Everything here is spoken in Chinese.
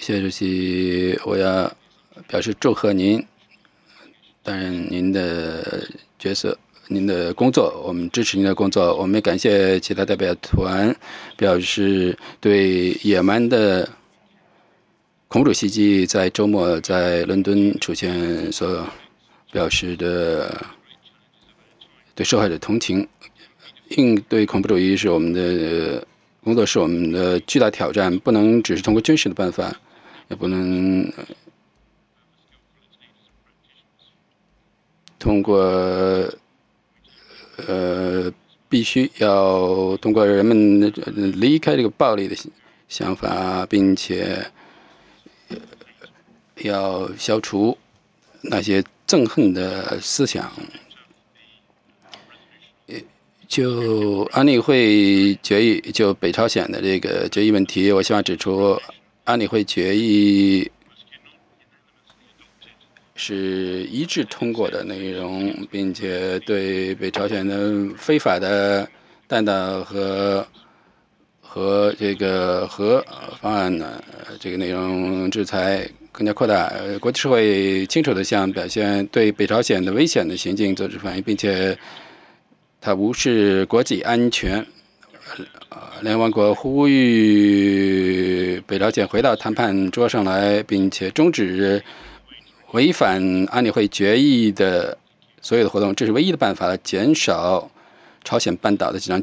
谢主席，我要表示祝贺您担任您的角色、您的工作，我们支持您的工作。我们也感谢其他代表团表示对野蛮的恐怖主袭击在周末在伦敦出现所表示的对受害者同情。应对恐怖主义是我们的工作，是我们的巨大挑战，不能只是通过军事的办法，也不能通过必须要通过人们离开这个暴力的想法，并且要消除那些憎恨的思想。就安理会决议，就北朝鲜的这个决议问题，我希望指出，安理会决议是一致通过的内容，并且对北朝鲜的非法的弹道和这个核方案呢，这个内容制裁更加扩大。国际社会清楚地向表现对北朝鲜的危险的行径做出反应，并且它无视国际安全。联合国呼吁北朝鲜回到谈判桌上来，并且终止违反安理会决议的所有的活动，这是唯一的办法，减少朝鲜半岛的紧张